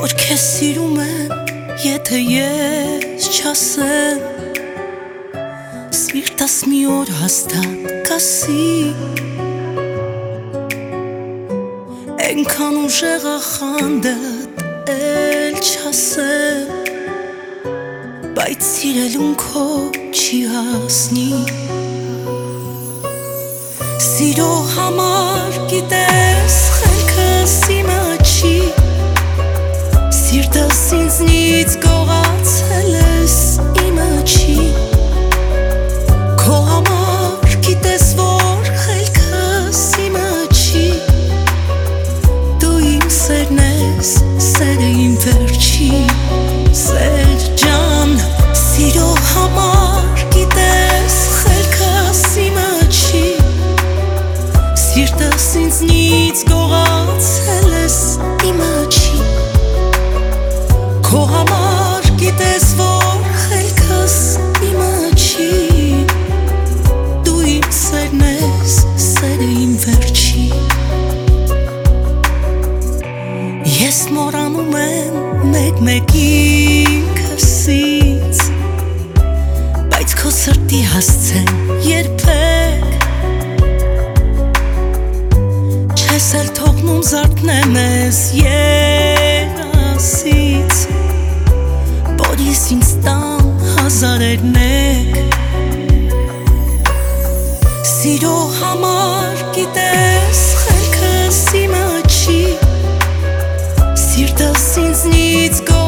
որ քեզ սիրում եմ, եթե ես չասեմ, սիրտս մի օր հաստատ կասի, այնքան ուժեղ ա խանդդ էլ չասեմ, բայց սիրելուն քո չի հասնի։ Սիրո համար գիտես խելքս իմը չի, սիրտս ինձնից գողացել ես իմը չի, քո համար գիտես որ խելքս իմը չի, դու իմ սերն ես, սերը իմ վերջի սեր ջան, սիրո համար գիտես խելքս իմը չի, սիրտս ինձնից գողացել ես իմը չի, քո համար գիտես որ խելքս իմը չի, դու իմ սերն ես, սերը իմ վերջի։ Ես մոռանում եմ մեկ-մեկ ինքսից, բայց քո սրտի հասցեն երբեք չես էլ թողնում զարթնեմ ես երասից, որիս ինձ տան հազարերնեք, սիրո համար գիտես խելքս իմը չի, սիրտս ինձնից